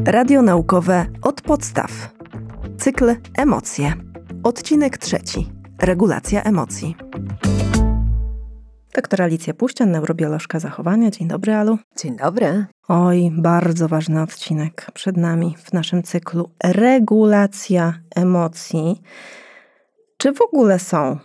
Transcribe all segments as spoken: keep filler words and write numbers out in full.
Radio naukowe od podstaw. Cykl Emocje. Odcinek trzeci. Regulacja emocji. Doktor Alicja Puścian, neurobiolożka zachowania. Dzień dobry, Alu. Dzień dobry. Oj, bardzo ważny odcinek przed nami w naszym cyklu. Regulacja emocji. Czy w ogóle są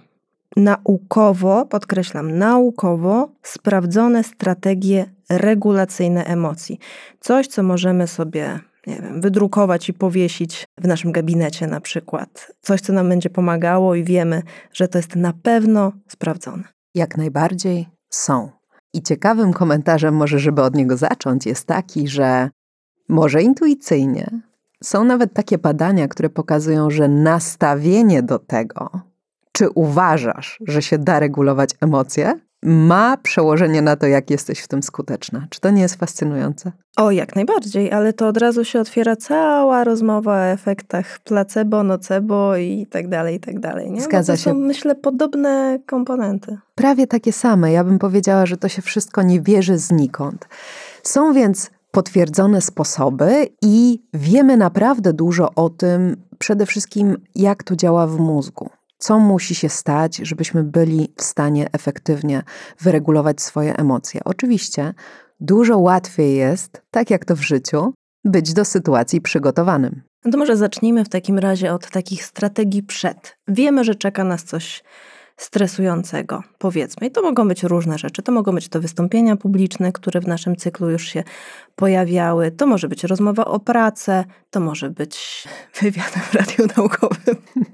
naukowo, podkreślam, naukowo sprawdzone strategie regulacyjne emocji? Coś, co możemy sobie, nie wiem, wydrukować i powiesić w naszym gabinecie na przykład. Coś, co nam będzie pomagało i wiemy, że to jest na pewno sprawdzone. Jak najbardziej są. I ciekawym komentarzem, może żeby od niego zacząć, jest taki, że może intuicyjnie są nawet takie badania, które pokazują, że nastawienie do tego, czy uważasz, że się da regulować emocje, ma przełożenie na to, jak jesteś w tym skuteczna. Czy to nie jest fascynujące? O, jak najbardziej, ale to od razu się otwiera cała rozmowa o efektach placebo, nocebo i tak dalej, i tak dalej. Nie? Zgadza to się. są, myślę, podobne komponenty. Prawie takie same. Ja bym powiedziała, że to się wszystko nie bierze znikąd. Są więc potwierdzone sposoby i wiemy naprawdę dużo o tym, przede wszystkim jak to działa w mózgu. Co musi się stać, żebyśmy byli w stanie efektywnie wyregulować swoje emocje. Oczywiście dużo łatwiej jest, tak jak to w życiu, być do sytuacji przygotowanym. No to może zacznijmy w takim razie od takich strategii przed. Wiemy, że czeka nas coś stresującego, powiedzmy. I to mogą być różne rzeczy. To mogą być to wystąpienia publiczne, które w naszym cyklu już się pojawiały. To może być rozmowa o pracę. To może być wywiad w radiu naukowym.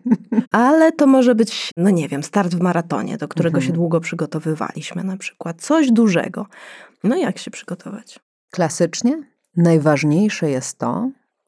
Ale to może być, no nie wiem, start w maratonie, do którego Mhm. się długo przygotowywaliśmy na przykład. Coś dużego. No jak się przygotować? Klasycznie najważniejsze jest to,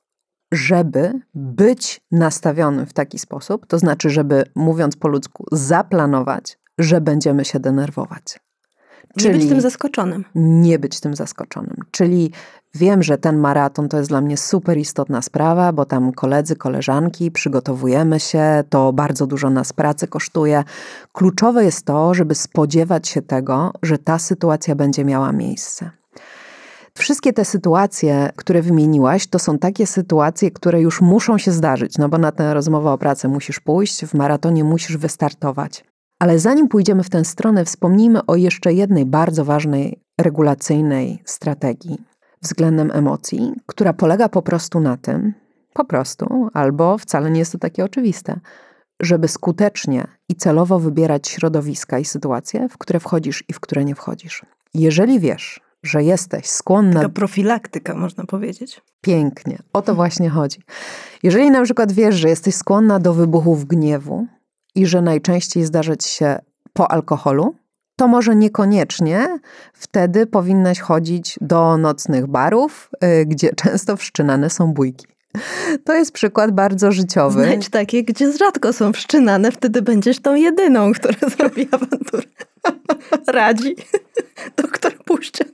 żeby być nastawionym w taki sposób, to znaczy, żeby, mówiąc po ludzku, zaplanować, że będziemy się denerwować. Nie być tym zaskoczonym. Nie być tym zaskoczonym. Czyli wiem, że ten maraton to jest dla mnie super istotna sprawa, bo tam koledzy, koleżanki, przygotowujemy się, to bardzo dużo nas pracy kosztuje. Kluczowe jest to, żeby spodziewać się tego, że ta sytuacja będzie miała miejsce. Wszystkie te sytuacje, które wymieniłaś, to są takie sytuacje, które już muszą się zdarzyć, no bo na tę rozmowę o pracę musisz pójść, w maratonie musisz wystartować. Ale zanim pójdziemy w tę stronę, wspomnijmy o jeszcze jednej bardzo ważnej regulacyjnej strategii względem emocji, która polega po prostu na tym, po prostu, albo wcale nie jest to takie oczywiste, żeby skutecznie i celowo wybierać środowiska i sytuacje, w które wchodzisz i w które nie wchodzisz. Jeżeli wiesz, że jesteś skłonna... Taka profilaktyka, można powiedzieć. Pięknie. O to właśnie chodzi. Jeżeli na przykład wiesz, że jesteś skłonna do wybuchów gniewu i że najczęściej zdarza ci się po alkoholu, to może niekoniecznie wtedy powinnaś chodzić do nocnych barów, yy, gdzie często wszczynane są bójki. To jest przykład bardzo życiowy. Znajdź takie, gdzie rzadko są wszczynane, wtedy będziesz tą jedyną, która zrobi awanturę. Radzi doktor Puścian.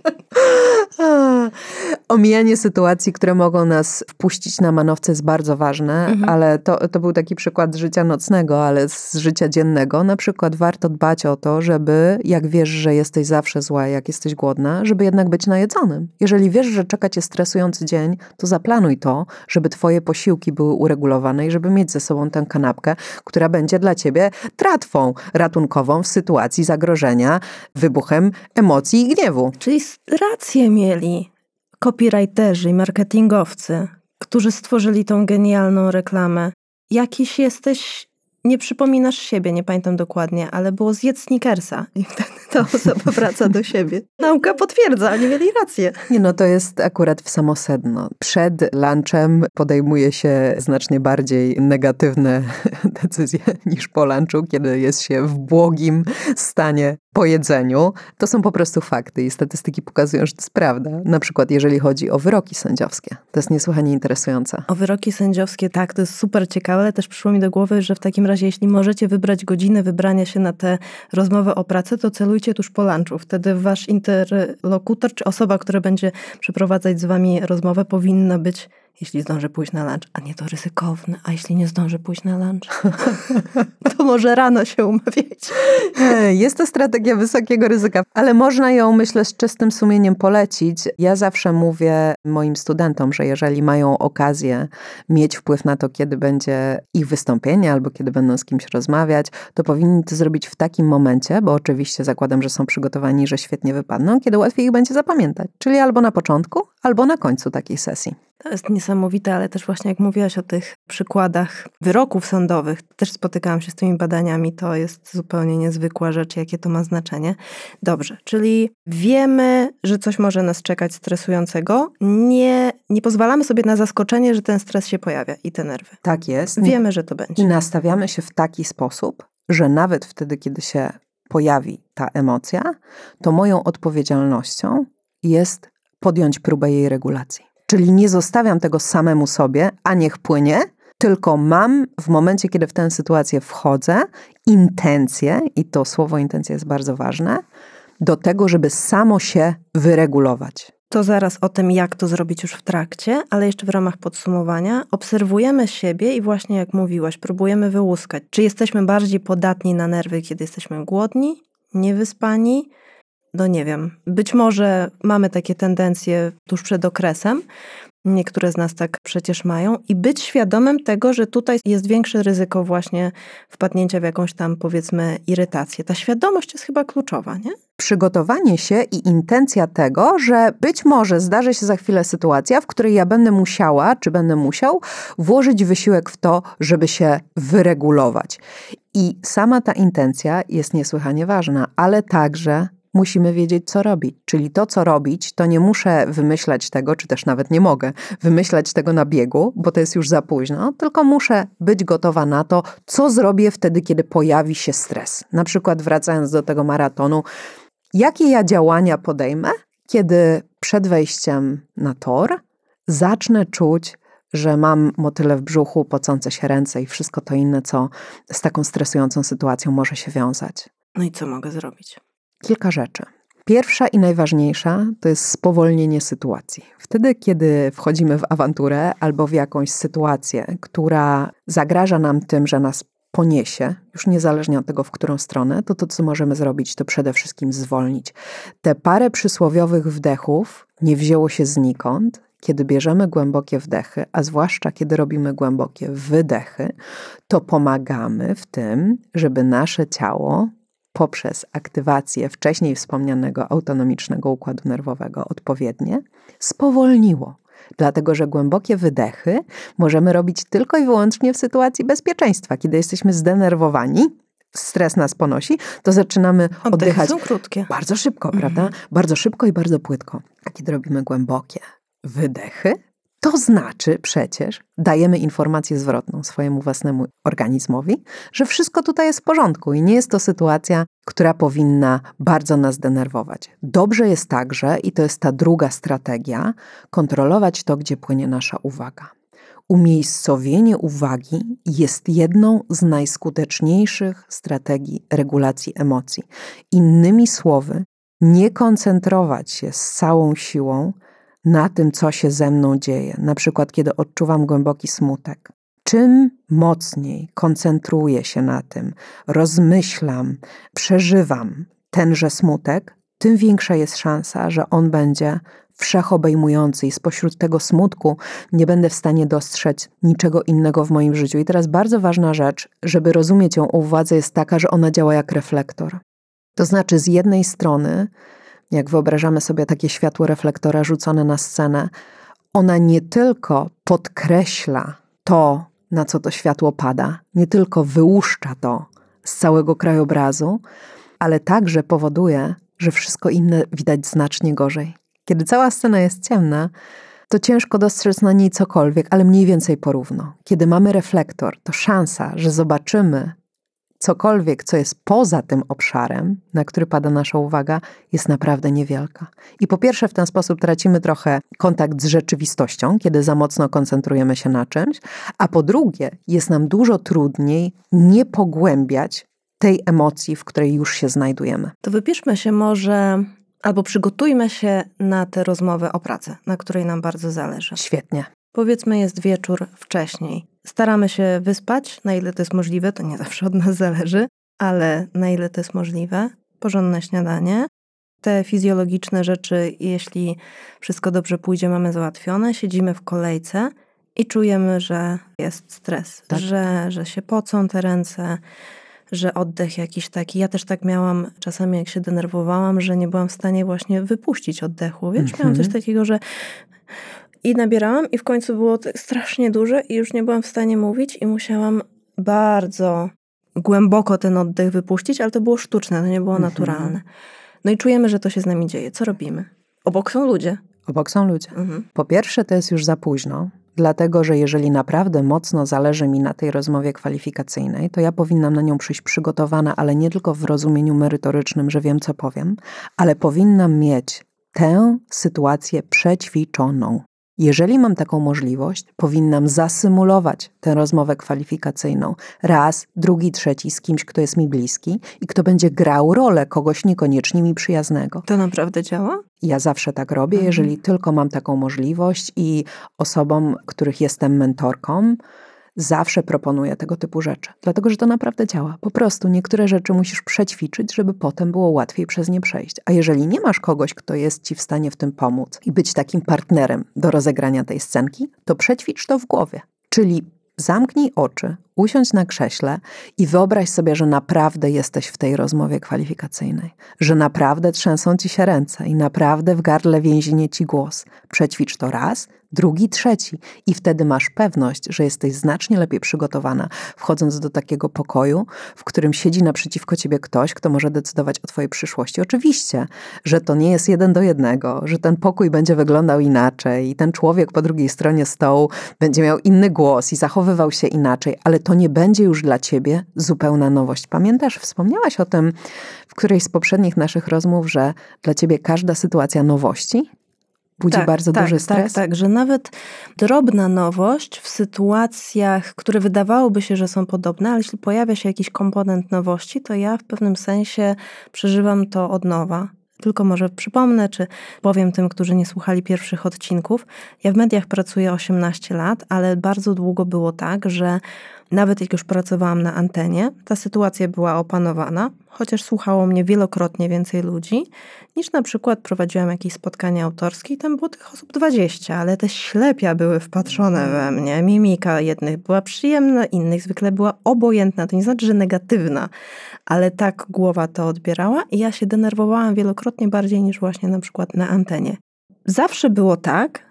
Omijanie sytuacji, które mogą nas wpuścić na manowce jest bardzo ważne, mhm. ale to, to był taki przykład z życia nocnego, ale z życia dziennego. Na przykład warto dbać o to, żeby, jak wiesz, że jesteś zawsze zła, jak jesteś głodna, żeby jednak być najedzonym. Jeżeli wiesz, że czeka cię stresujący dzień, to zaplanuj to, żeby twoje posiłki były uregulowane i żeby mieć ze sobą tę kanapkę, która będzie dla ciebie tratwą ratunkową w sytuacji zagrożenia wybuchem emocji i gniewu. Czyli rację mieli copywriterzy i marketingowcy, którzy stworzyli tą genialną reklamę. Jakiś jesteś, nie przypominasz siebie, nie pamiętam dokładnie, ale było zjedz Snickersa i wtedy ta osoba wraca do siebie. Nauka potwierdza, oni mieli rację. Nie no, to jest akurat w samo sedno. Przed lunchem podejmuje się znacznie bardziej negatywne decyzje niż po lunchu, kiedy jest się w błogim stanie po jedzeniu. To są po prostu fakty i statystyki pokazują, że to jest prawda. Na przykład jeżeli chodzi o wyroki sędziowskie. To jest niesłychanie interesujące. O wyroki sędziowskie, tak, to jest super ciekawe, ale też przyszło mi do głowy, że w takim razie, jeśli możecie wybrać godzinę wybrania się na tę rozmowę o pracę, to celujcie tuż po lunchu. Wtedy wasz interlokutor, czy osoba, która będzie przeprowadzać z wami rozmowę, powinna być jeśli zdążę pójść na lunch, a nie, to ryzykowne, a jeśli nie zdążę pójść na lunch, to może rano się umawiać. Jest to strategia wysokiego ryzyka, ale można ją, myślę, z czystym sumieniem polecić. Ja zawsze mówię moim studentom, że jeżeli mają okazję mieć wpływ na to, kiedy będzie ich wystąpienie albo kiedy będą z kimś rozmawiać, to powinni to zrobić w takim momencie, bo oczywiście zakładam, że są przygotowani, że świetnie wypadną, kiedy łatwiej ich będzie zapamiętać. Czyli albo na początku, albo na końcu takiej sesji. To jest niesamowite, ale też właśnie jak mówiłaś o tych przykładach wyroków sądowych, też spotykałam się z tymi badaniami, to jest zupełnie niezwykła rzecz, jakie to ma znaczenie. Dobrze, czyli wiemy, że coś może nas czekać stresującego, nie, nie pozwalamy sobie na zaskoczenie, że ten stres się pojawia i te nerwy. Tak jest. Wiemy, że to będzie. I nastawiamy się w taki sposób, że nawet wtedy, kiedy się pojawi ta emocja, to moją odpowiedzialnością jest podjąć próbę jej regulacji. Czyli nie zostawiam tego samemu sobie, a niech płynie, tylko mam w momencie, kiedy w tę sytuację wchodzę, intencję, i to słowo intencja jest bardzo ważne, do tego, żeby samo się wyregulować. To zaraz o tym, jak to zrobić już w trakcie, ale jeszcze w ramach podsumowania obserwujemy siebie i właśnie jak mówiłaś, próbujemy wyłuskać, czy jesteśmy bardziej podatni na nerwy, kiedy jesteśmy głodni, niewyspani. No nie wiem, być może mamy takie tendencje tuż przed okresem, niektóre z nas tak przecież mają i być świadomym tego, że tutaj jest większe ryzyko właśnie wpadnięcia w jakąś tam powiedzmy irytację. Ta świadomość jest chyba kluczowa, nie? Przygotowanie się i intencja tego, że być może zdarzy się za chwilę sytuacja, w której ja będę musiała, czy będę musiał włożyć wysiłek w to, żeby się wyregulować. I sama ta intencja jest niesłychanie ważna, ale także musimy wiedzieć, co robić. Czyli to, co robić, to nie muszę wymyślać tego, czy też nawet nie mogę wymyślać tego na biegu, bo to jest już za późno, tylko muszę być gotowa na to, co zrobię wtedy, kiedy pojawi się stres. Na przykład wracając do tego maratonu, jakie ja działania podejmę, kiedy przed wejściem na tor zacznę czuć, że mam motyle w brzuchu, pocące się ręce i wszystko to inne, co z taką stresującą sytuacją może się wiązać. No i co mogę zrobić? Kilka rzeczy. Pierwsza i najważniejsza to jest spowolnienie sytuacji. Wtedy, kiedy wchodzimy w awanturę albo w jakąś sytuację, która zagraża nam tym, że nas poniesie, już niezależnie od tego, w którą stronę, to to, co możemy zrobić, to przede wszystkim zwolnić. Te parę przysłowiowych wdechów nie wzięło się znikąd. Kiedy bierzemy głębokie wdechy, a zwłaszcza kiedy robimy głębokie wydechy, to pomagamy w tym, żeby nasze ciało poprzez aktywację wcześniej wspomnianego autonomicznego układu nerwowego odpowiednie spowolniło. Dlatego, że głębokie wydechy możemy robić tylko i wyłącznie w sytuacji bezpieczeństwa. Kiedy jesteśmy zdenerwowani, stres nas ponosi, to zaczynamy Oddechy oddychać są krótkie. bardzo szybko, Mhm. prawda? Bardzo szybko i bardzo płytko. A kiedy robimy głębokie wydechy, to znaczy przecież dajemy informację zwrotną swojemu własnemu organizmowi, że wszystko tutaj jest w porządku i nie jest to sytuacja, która powinna bardzo nas denerwować. Dobrze jest także, i to jest ta druga strategia, kontrolować to, gdzie płynie nasza uwaga. Umiejscowienie uwagi jest jedną z najskuteczniejszych strategii regulacji emocji. Innymi słowy, nie koncentrować się z całą siłą na tym, co się ze mną dzieje. Na przykład, kiedy odczuwam głęboki smutek. Czym mocniej koncentruję się na tym, rozmyślam, przeżywam tenże smutek, tym większa jest szansa, że on będzie wszechobejmujący i spośród tego smutku nie będę w stanie dostrzec niczego innego w moim życiu. I teraz bardzo ważna rzecz, żeby rozumieć ją o uwadze, jest taka, że ona działa jak reflektor. To znaczy z jednej strony, jak wyobrażamy sobie takie światło reflektora rzucone na scenę, ona nie tylko podkreśla to, na co to światło pada, nie tylko wyłuszcza to z całego krajobrazu, ale także powoduje, że wszystko inne widać znacznie gorzej. Kiedy cała scena jest ciemna, to ciężko dostrzec na niej cokolwiek, ale mniej więcej porówno. Kiedy mamy reflektor, to szansa, że zobaczymy cokolwiek, co jest poza tym obszarem, na który pada nasza uwaga, jest naprawdę niewielka. I po pierwsze w ten sposób tracimy trochę kontakt z rzeczywistością, kiedy za mocno koncentrujemy się na czymś, a po drugie jest nam dużo trudniej nie pogłębiać tej emocji, w której już się znajdujemy. To wypiszmy się może, albo przygotujmy się na tę rozmowę o pracę, na której nam bardzo zależy. Świetnie. Powiedzmy jest wieczór wcześniej. Staramy się wyspać, na ile to jest możliwe, to nie zawsze od nas zależy, ale na ile to jest możliwe. Porządne śniadanie. Te fizjologiczne rzeczy, jeśli wszystko dobrze pójdzie, mamy załatwione. Siedzimy w kolejce i czujemy, że jest stres, tak. że, że się pocą te ręce, że oddech jakiś taki. Ja też tak miałam czasami, jak się denerwowałam, że nie byłam w stanie właśnie wypuścić oddechu. Wiesz, mm-hmm. miałam coś takiego, że i nabierałam i w końcu było strasznie duże i już nie byłam w stanie mówić i musiałam bardzo głęboko ten oddech wypuścić, ale to było sztuczne, to nie było mm-hmm. naturalne. No i czujemy, że to się z nami dzieje. Co robimy? Obok są ludzie. Obok są ludzie. Mhm. Po pierwsze, to jest już za późno, dlatego, że jeżeli naprawdę mocno zależy mi na tej rozmowie kwalifikacyjnej, to ja powinnam na nią przyjść przygotowana, ale nie tylko w rozumieniu merytorycznym, że wiem, co powiem, ale powinnam mieć tę sytuację przećwiczoną. Jeżeli mam taką możliwość, powinnam zasymulować tę rozmowę kwalifikacyjną raz, drugi, trzeci z kimś, kto jest mi bliski i kto będzie grał rolę kogoś niekoniecznie mi przyjaznego. To naprawdę działa? Ja zawsze tak robię, mhm. jeżeli tylko mam taką możliwość i osobom, których jestem mentorką, zawsze proponuję tego typu rzeczy. Dlatego, że to naprawdę działa. Po prostu niektóre rzeczy musisz przećwiczyć, żeby potem było łatwiej przez nie przejść. A jeżeli nie masz kogoś, kto jest ci w stanie w tym pomóc i być takim partnerem do rozegrania tej scenki, to przećwicz to w głowie. Czyli zamknij oczy, usiądź na krześle i wyobraź sobie, że naprawdę jesteś w tej rozmowie kwalifikacyjnej. Że naprawdę trzęsą ci się ręce i naprawdę w gardle więzienie ci głos. Przećwicz to raz, drugi, trzeci i wtedy masz pewność, że jesteś znacznie lepiej przygotowana, wchodząc do takiego pokoju, w którym siedzi naprzeciwko ciebie ktoś, kto może decydować o twojej przyszłości. Oczywiście, że to nie jest jeden do jednego, że ten pokój będzie wyglądał inaczej i ten człowiek po drugiej stronie stołu będzie miał inny głos i zachowywał się inaczej, ale to nie będzie już dla ciebie zupełna nowość. Pamiętasz, wspomniałaś o tym w którejś z poprzednich naszych rozmów, że dla ciebie każda sytuacja nowości budzi tak, bardzo tak, duży stres? Tak, tak, że nawet drobna nowość w sytuacjach, które wydawałoby się, że są podobne, ale jeśli pojawia się jakiś komponent nowości, to ja w pewnym sensie przeżywam to od nowa. Tylko może przypomnę, czy powiem tym, którzy nie słuchali pierwszych odcinków. Ja w mediach pracuję osiemnaście lat, ale bardzo długo było tak, że nawet jak już pracowałam na antenie, ta sytuacja była opanowana, chociaż słuchało mnie wielokrotnie więcej ludzi, niż na przykład prowadziłam jakieś spotkania autorskie i tam było tych osób dwadzieścia, ale te ślepia były wpatrzone we mnie. Mimika jednych była przyjemna, innych zwykle była obojętna. To nie znaczy, że negatywna, ale tak głowa to odbierała i ja się denerwowałam wielokrotnie bardziej niż właśnie na przykład na antenie. Zawsze było tak,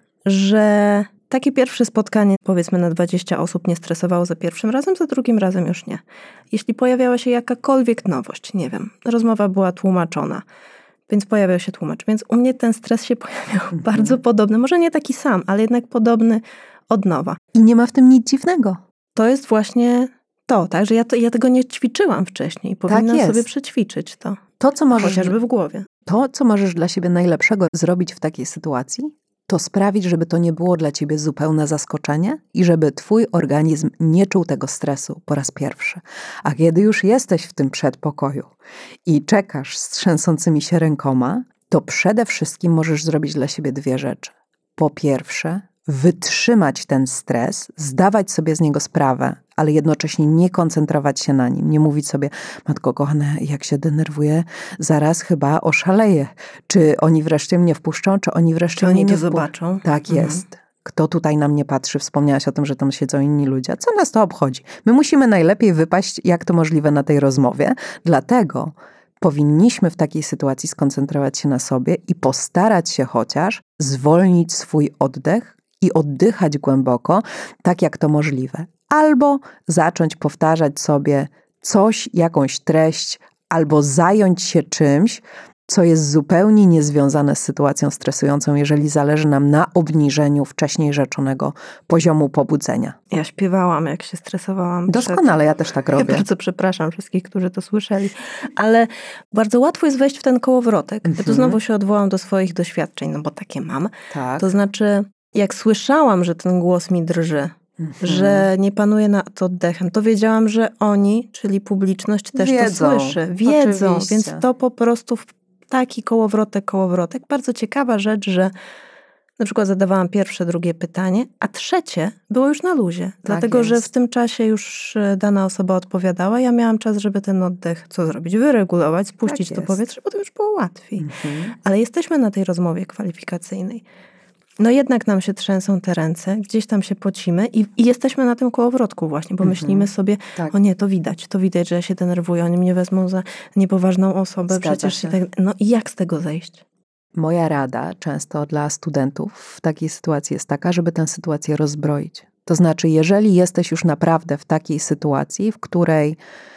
że takie pierwsze spotkanie, powiedzmy na dwadzieścia osób, nie stresowało za pierwszym razem, za drugim razem już nie. Jeśli pojawiała się jakakolwiek nowość, nie wiem, rozmowa była tłumaczona, więc pojawiał się tłumacz. Więc u mnie ten stres się pojawiał mhm. bardzo podobny, może nie taki sam, ale jednak podobny od nowa. I nie ma w tym nic dziwnego. To jest właśnie to, tak, że ja, to, ja tego nie ćwiczyłam wcześniej. Powinnam tak sobie przećwiczyć to. To, co możesz, chociażby w głowie. To, co możesz dla siebie najlepszego zrobić w takiej sytuacji, to sprawić, żeby to nie było dla ciebie zupełne zaskoczenie i żeby twój organizm nie czuł tego stresu po raz pierwszy. A kiedy już jesteś w tym przedpokoju i czekasz z trzęsącymi się rękoma, to przede wszystkim możesz zrobić dla siebie dwie rzeczy. Po pierwsze, wytrzymać ten stres, zdawać sobie z niego sprawę, ale jednocześnie nie koncentrować się na nim. Nie mówić sobie, matko kochana, jak się denerwuję, zaraz chyba oszaleję. Czy oni wreszcie mnie wpuszczą, czy oni wreszcie czy mnie oni nie to zobaczą? Tak mhm. jest. Kto tutaj na mnie patrzy? Wspomniałaś o tym, że tam siedzą inni ludzie. Co nas to obchodzi? My musimy najlepiej wypaść, jak to możliwe na tej rozmowie. Dlatego powinniśmy w takiej sytuacji skoncentrować się na sobie i postarać się chociaż zwolnić swój oddech i oddychać głęboko, tak jak to możliwe. Albo zacząć powtarzać sobie coś, jakąś treść, albo zająć się czymś, co jest zupełnie niezwiązane z sytuacją stresującą, jeżeli zależy nam na obniżeniu wcześniej rzeczonego poziomu pobudzenia. Ja śpiewałam, jak się stresowałam. Doskonale, przed... ja też tak robię. Ja bardzo przepraszam wszystkich, którzy to słyszeli, ale bardzo łatwo jest wejść w ten kołowrotek. Ja tu znowu się odwołam do swoich doświadczeń, no bo takie mam. Tak. To znaczy, jak słyszałam, że ten głos mi drży, Mhm. że nie panuje nad oddechem, to wiedziałam, że oni, czyli publiczność też wiedzą, to słyszy. Wiedzą, oczywiście. Więc to po prostu w taki kołowrotek, kołowrotek. Bardzo ciekawa rzecz, że Na przykład zadawałam pierwsze, drugie pytanie, a trzecie było już na luzie. Tak dlatego, jest. Że w tym czasie już dana osoba odpowiadała. Ja miałam czas, żeby ten oddech, co zrobić? Wyregulować, spuścić tak to powietrze, potem już było łatwiej. Mhm. Ale jesteśmy na tej rozmowie kwalifikacyjnej. No jednak nam się trzęsą te ręce, gdzieś tam się pocimy i, i jesteśmy na tym kołowrotku właśnie, bo mhm. myślimy sobie, tak. o nie, to widać, to widać, że ja się denerwuję, oni mnie wezmą za niepoważną osobę, Zgadza przecież się. Tak, no i jak z tego zejść? Moja rada często dla studentów w takiej sytuacji jest taka, żeby tę sytuację rozbroić. To znaczy, jeżeli jesteś już naprawdę w takiej sytuacji, w której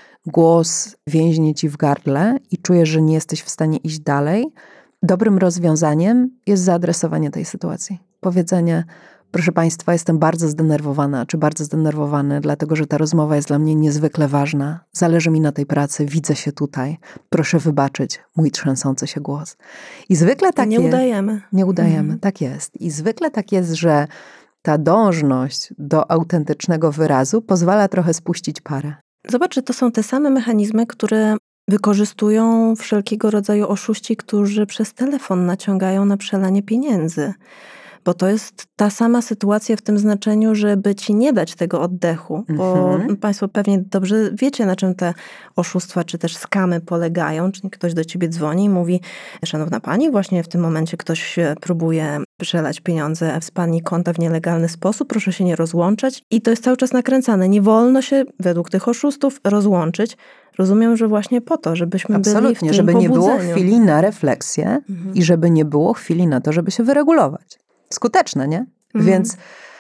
głos więźnie ci w gardle i czujesz, że nie jesteś w stanie iść dalej, dobrym rozwiązaniem jest zaadresowanie tej sytuacji. Powiedzenie, proszę Państwa, jestem bardzo zdenerwowana, czy bardzo zdenerwowany, dlatego że ta rozmowa jest dla mnie niezwykle ważna. Zależy mi na tej pracy, widzę się tutaj. Proszę wybaczyć mój trzęsący się głos. I zwykle tak nie jest. Nie udajemy. Nie udajemy, mhm. tak jest. I zwykle tak jest, że ta dążność do autentycznego wyrazu pozwala trochę spuścić parę. Zobacz, że to są te same mechanizmy, które wykorzystują wszelkiego rodzaju oszuści, którzy przez telefon naciągają na przelanie pieniędzy. Bo to jest ta sama sytuacja w tym znaczeniu, żeby ci nie dać tego oddechu. Bo mhm. Państwo pewnie dobrze wiecie, na czym te oszustwa czy też skamy polegają. Czyli ktoś do ciebie dzwoni i mówi, szanowna pani, właśnie w tym momencie ktoś próbuje przelać pieniądze z pani konta w nielegalny sposób, proszę się nie rozłączać. I to jest cały czas nakręcane. Nie wolno się według tych oszustów rozłączyć. Rozumiem, że właśnie po to, żebyśmy Absolutnie, byli w tym żeby pobudzeniu. nie było chwili na refleksję mhm. i żeby nie było chwili na to, żeby się wyregulować. Skuteczne, nie? Mhm. Więc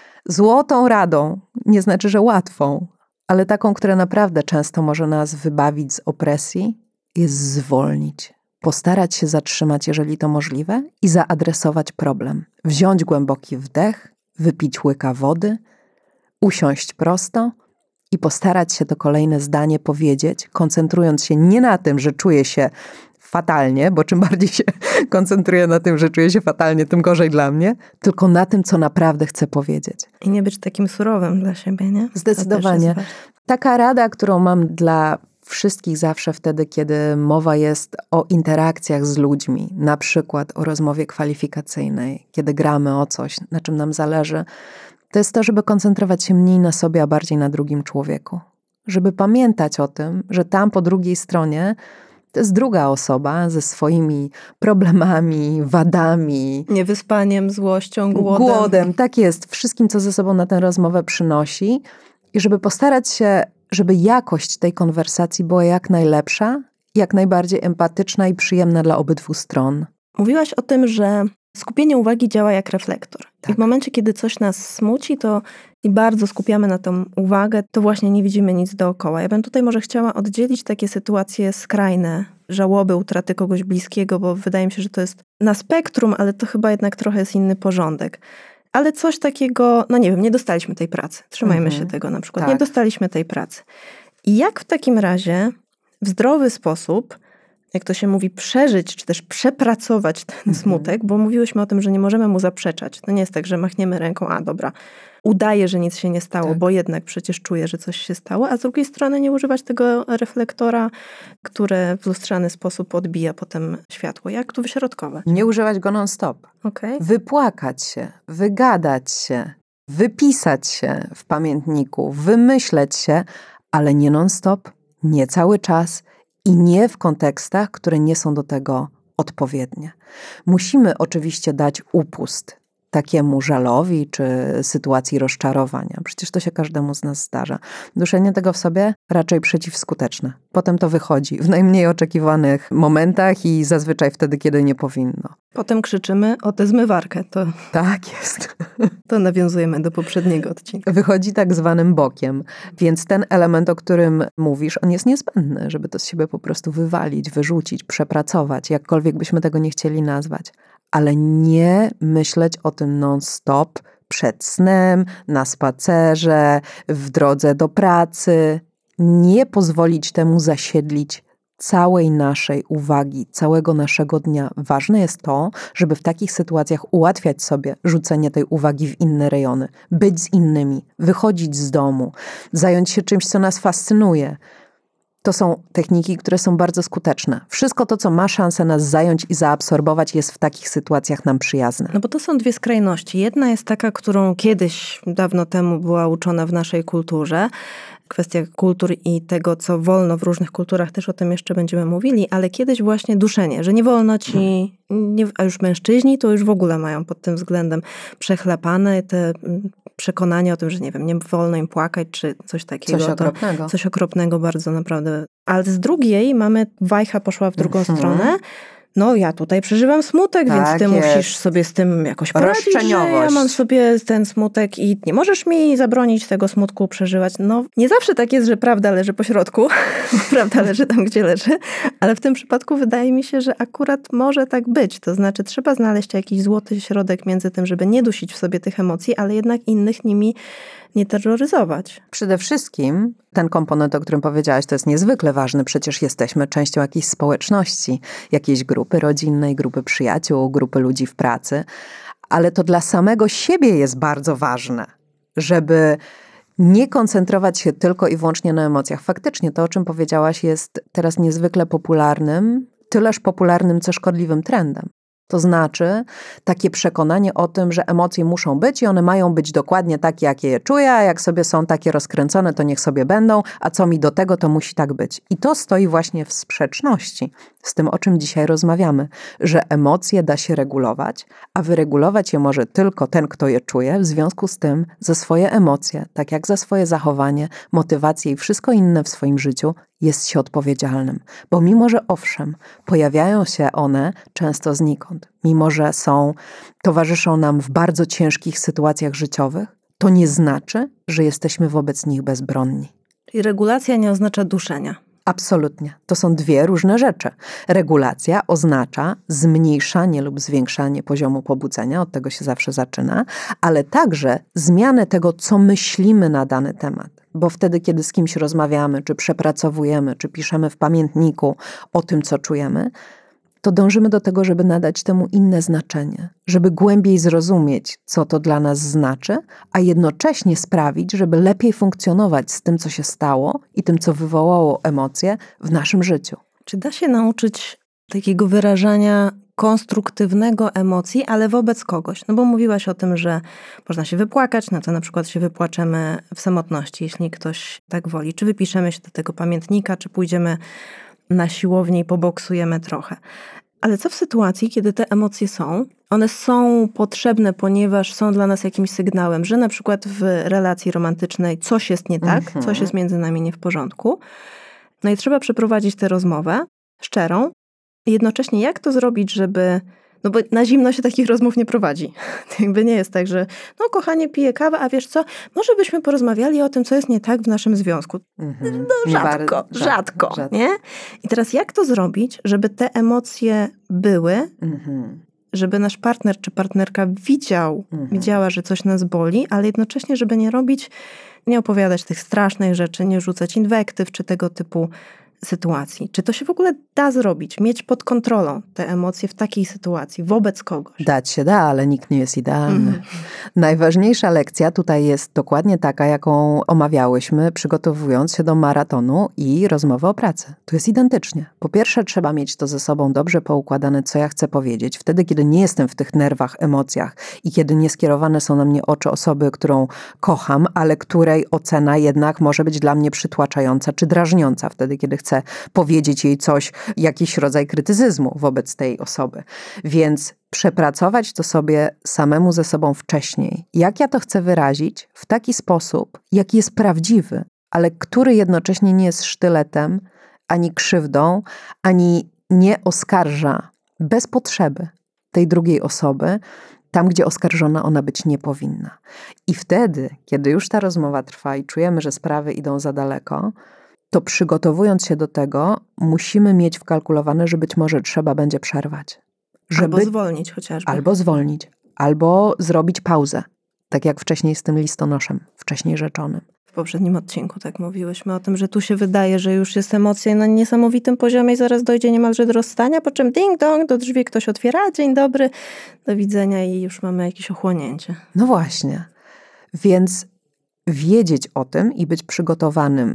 złotą radą, nie znaczy, że łatwą, ale taką, która naprawdę często może nas wybawić z opresji, jest zwolnić. Postarać się zatrzymać, jeżeli to możliwe, i zaadresować problem. Wziąć głęboki wdech, wypić łyka wody, usiąść prosto i postarać się to kolejne zdanie powiedzieć, koncentrując się nie na tym, że czuję się fatalnie, bo czym bardziej się koncentruję na tym, że czuję się fatalnie, tym gorzej dla mnie, tylko na tym, co naprawdę chcę powiedzieć. I nie być takim surowym dla siebie, nie? Zdecydowanie. Taka rada, którą mam dla wszystkich zawsze wtedy, kiedy mowa jest o interakcjach z ludźmi, na przykład o rozmowie kwalifikacyjnej, kiedy gramy o coś, na czym nam zależy, to jest to, żeby koncentrować się mniej na sobie, a bardziej na drugim człowieku. Żeby pamiętać o tym, że tam po drugiej stronie to jest druga osoba ze swoimi problemami, wadami. Niewyspaniem, złością, głodem. Głodem, tak jest. Wszystkim, co ze sobą na tę rozmowę przynosi. I żeby postarać się, żeby jakość tej konwersacji była jak najlepsza, jak najbardziej empatyczna i przyjemna dla obydwu stron. Mówiłaś o tym, że skupienie uwagi działa jak reflektor. Tak. I w momencie, kiedy coś nas smuci, to i bardzo skupiamy na tą uwagę, to właśnie nie widzimy nic dookoła. Ja bym tutaj może chciała oddzielić takie sytuacje skrajne, żałoby, utraty kogoś bliskiego, bo wydaje mi się, że to jest na spektrum, ale to chyba jednak trochę jest inny porządek. Ale coś takiego, no nie wiem, nie dostaliśmy tej pracy. Trzymajmy mhm. się tego na przykład. Tak. Nie dostaliśmy tej pracy. I jak w takim razie w zdrowy sposób, jak to się mówi, przeżyć, czy też przepracować ten mhm. smutek, bo mówiłyśmy o tym, że nie możemy mu zaprzeczać. To nie jest tak, że machniemy ręką, a dobra, udaję, że nic się nie stało, tak. bo jednak przecież czuję, że coś się stało, a z drugiej strony nie używać tego reflektora, które w lustrzany sposób odbija potem światło. Jak tu wyśrodkować? Nie używać go non-stop. Okay. Wypłakać się, wygadać się, wypisać się w pamiętniku, wymyśleć się, ale nie non-stop, nie cały czas i nie w kontekstach, które nie są do tego odpowiednie. Musimy oczywiście dać upust takiemu żalowi czy sytuacji rozczarowania. Przecież to się każdemu z nas zdarza. Duszenie tego w sobie raczej przeciwskuteczne. Potem to wychodzi w najmniej oczekiwanych momentach i zazwyczaj wtedy, kiedy nie powinno. Potem krzyczymy o tę zmywarkę. To, tak jest. To nawiązujemy do poprzedniego odcinka. Wychodzi tak zwanym bokiem. Więc ten element, o którym mówisz, on jest niezbędny, żeby to z siebie po prostu wywalić, wyrzucić, przepracować, jakkolwiek byśmy tego nie chcieli nazwać. Ale nie myśleć o tym non-stop, przed snem, na spacerze, w drodze do pracy. Nie pozwolić temu zasiedlić całej naszej uwagi, całego naszego dnia. Ważne jest to, żeby w takich sytuacjach ułatwiać sobie rzucenie tej uwagi w inne rejony. Być z innymi, wychodzić z domu, zająć się czymś, co nas fascynuje. To są techniki, które są bardzo skuteczne. Wszystko to, co ma szansę nas zająć i zaabsorbować, jest w takich sytuacjach nam przyjazne. No bo to są dwie skrajności. Jedna jest taka, którą kiedyś, dawno temu była uczona w naszej kulturze. Kwestia kultur i tego, co wolno w różnych kulturach, też o tym jeszcze będziemy mówili, ale kiedyś właśnie duszenie, że nie wolno ci, nie, a już mężczyźni to już w ogóle mają pod tym względem przechlapane te przekonanie o tym, że nie wiem, nie wolno im płakać, czy coś takiego. Coś okropnego. Coś okropnego bardzo naprawdę. Ale z drugiej mamy, wajcha poszła w drugą mm-hmm. stronę. No ja tutaj przeżywam smutek, tak, więc ty jest. musisz sobie z tym jakoś poradzić, że ja mam sobie ten smutek i nie możesz mi zabronić tego smutku przeżywać. No nie zawsze tak jest, że prawda leży po środku, prawda leży tam, gdzie leży, ale w tym przypadku wydaje mi się, że akurat może tak być. To znaczy trzeba znaleźć jakiś złoty środek między tym, żeby nie dusić w sobie tych emocji, ale jednak innych nimi nie terroryzować. Przede wszystkim ten komponent, o którym powiedziałaś, to jest niezwykle ważny. Przecież jesteśmy częścią jakiejś społeczności, jakiejś grupy rodzinnej, grupy przyjaciół, grupy ludzi w pracy. Ale to dla samego siebie jest bardzo ważne, żeby nie koncentrować się tylko i wyłącznie na emocjach. Faktycznie to, o czym powiedziałaś, jest teraz niezwykle popularnym, tyleż popularnym, co szkodliwym trendem. To znaczy takie przekonanie o tym, że emocje muszą być i one mają być dokładnie takie, jakie je czuję, a jak sobie są takie rozkręcone, to niech sobie będą, a co mi do tego, to musi tak być. I to stoi właśnie w sprzeczności z tym, o czym dzisiaj rozmawiamy, że emocje da się regulować, a wyregulować je może tylko ten, kto je czuje, w związku z tym za swoje emocje, tak jak za swoje zachowanie, motywacje i wszystko inne w swoim życiu, jest się odpowiedzialnym. Bo mimo, że owszem, pojawiają się one często znikąd, mimo, że są, towarzyszą nam w bardzo ciężkich sytuacjach życiowych, to nie znaczy, że jesteśmy wobec nich bezbronni. Czyli regulacja nie oznacza duszenia. Absolutnie. To są dwie różne rzeczy. Regulacja oznacza zmniejszanie lub zwiększanie poziomu pobudzenia, od tego się zawsze zaczyna, ale także zmianę tego, co myślimy na dany temat. Bo wtedy, kiedy z kimś rozmawiamy, czy przepracowujemy, czy piszemy w pamiętniku o tym, co czujemy, to dążymy do tego, żeby nadać temu inne znaczenie, żeby głębiej zrozumieć, co to dla nas znaczy, a jednocześnie sprawić, żeby lepiej funkcjonować z tym, co się stało i tym, co wywołało emocje w naszym życiu. Czy da się nauczyć takiego wyrażania konstruktywnego emocji, ale wobec kogoś? No bo mówiłaś o tym, że można się wypłakać, no to na przykład się wypłaczemy w samotności, jeśli ktoś tak woli. Czy wypiszemy się do tego pamiętnika, czy pójdziemy na siłownię i poboksujemy trochę. Ale co w sytuacji, kiedy te emocje są? One są potrzebne, ponieważ są dla nas jakimś sygnałem, że na przykład w relacji romantycznej coś jest nie tak, mhm. coś jest między nami nie w porządku. No i trzeba przeprowadzić tę rozmowę szczerą. I jednocześnie jak to zrobić, żeby... No bo na zimno się takich rozmów nie prowadzi. To jakby nie jest tak, że no kochanie, piję kawę, a wiesz co, może byśmy porozmawiali o tym, co jest nie tak w naszym związku. Mm-hmm. No rzadko, bardzo, rzadko, rzadko, nie? I teraz jak to zrobić, żeby te emocje były, mm-hmm. żeby nasz partner czy partnerka widział, mm-hmm. widziała, że coś nas boli, ale jednocześnie, żeby nie robić, nie opowiadać tych strasznych rzeczy, nie rzucać inwektyw czy tego typu sytuacji. Czy to się w ogóle da zrobić? Mieć pod kontrolą te emocje w takiej sytuacji, wobec kogoś? Dać się da, ale nikt nie jest idealny. Mm. Najważniejsza lekcja tutaj jest dokładnie taka, jaką omawiałyśmy, przygotowując się do maratonu i rozmowy o pracy. Tu jest identycznie. Po pierwsze, trzeba mieć to ze sobą dobrze poukładane, co ja chcę powiedzieć. Wtedy, kiedy nie jestem w tych nerwach, emocjach i kiedy nie skierowane są na mnie oczy osoby, którą kocham, ale której ocena jednak może być dla mnie przytłaczająca czy drażniąca. Wtedy, kiedy chcę powiedzieć jej coś, jakiś rodzaj krytycyzmu wobec tej osoby. Więc przepracować to sobie samemu ze sobą wcześniej. Jak ja to chcę wyrazić w taki sposób, jaki jest prawdziwy, ale który jednocześnie nie jest sztyletem, ani krzywdą, ani nie oskarża bez potrzeby tej drugiej osoby, tam, gdzie oskarżona ona być nie powinna. I wtedy, kiedy już ta rozmowa trwa i czujemy, że sprawy idą za daleko, to przygotowując się do tego, musimy mieć wkalkulowane, że być może trzeba będzie przerwać. Żeby, albo zwolnić chociażby. Albo zwolnić, albo zrobić pauzę. Tak jak wcześniej z tym listonoszem, wcześniej rzeczonym. W poprzednim odcinku tak mówiłyśmy o tym, że tu się wydaje, że już jest emocja na niesamowitym poziomie i zaraz dojdzie niemalże do rozstania, po czym ding dong, do drzwi ktoś otwiera, dzień dobry, do widzenia i już mamy jakieś ochłonięcie. No właśnie. Więc wiedzieć o tym i być przygotowanym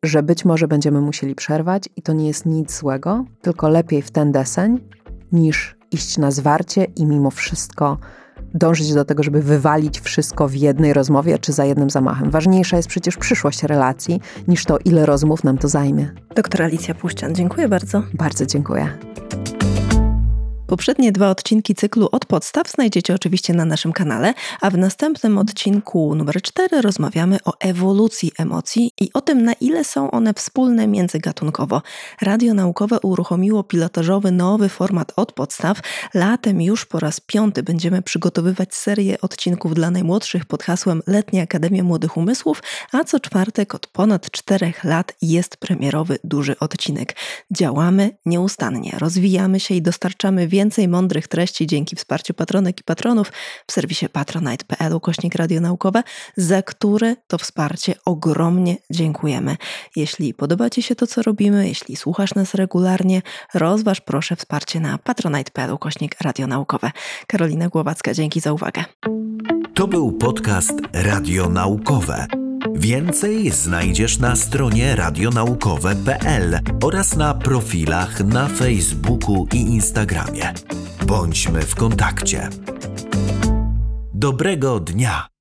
że być może będziemy musieli przerwać i to nie jest nic złego, tylko lepiej w ten deseń, niż iść na zwarcie i mimo wszystko dążyć do tego, żeby wywalić wszystko w jednej rozmowie czy za jednym zamachem. Ważniejsza jest przecież przyszłość relacji, niż to, ile rozmów nam to zajmie. Doktor Alicja Puścian, dziękuję bardzo. Bardzo dziękuję. Poprzednie dwa odcinki cyklu Od podstaw znajdziecie oczywiście na naszym kanale, a w następnym odcinku numer cztery rozmawiamy o ewolucji emocji i o tym, na ile są one wspólne międzygatunkowo. Radio Naukowe uruchomiło pilotażowy nowy format Od podstaw. Latem już po raz piąty będziemy przygotowywać serię odcinków dla najmłodszych pod hasłem Letnia Akademia Młodych Umysłów, a co czwartek od ponad czterech lat jest premierowy duży odcinek. Działamy nieustannie, rozwijamy się i dostarczamy więcej Więcej mądrych treści dzięki wsparciu patronek i patronów w serwisie patronite.pl ukośnik radionaukowe, za które to wsparcie ogromnie dziękujemy. Jeśli podoba Ci się to, co robimy, jeśli słuchasz nas regularnie, rozważ proszę wsparcie na patronite.pl ukośnik radionaukowe. Karolina Głowacka, dzięki za uwagę. To był podcast Radionaukowe. Więcej znajdziesz na stronie radionaukowe kropka pe el oraz na profilach na Facebooku i Instagramie. Bądźmy w kontakcie. Dobrego dnia!